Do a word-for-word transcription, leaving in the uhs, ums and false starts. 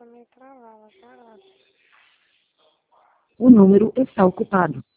meio travada, tá agora. O número está ocupado.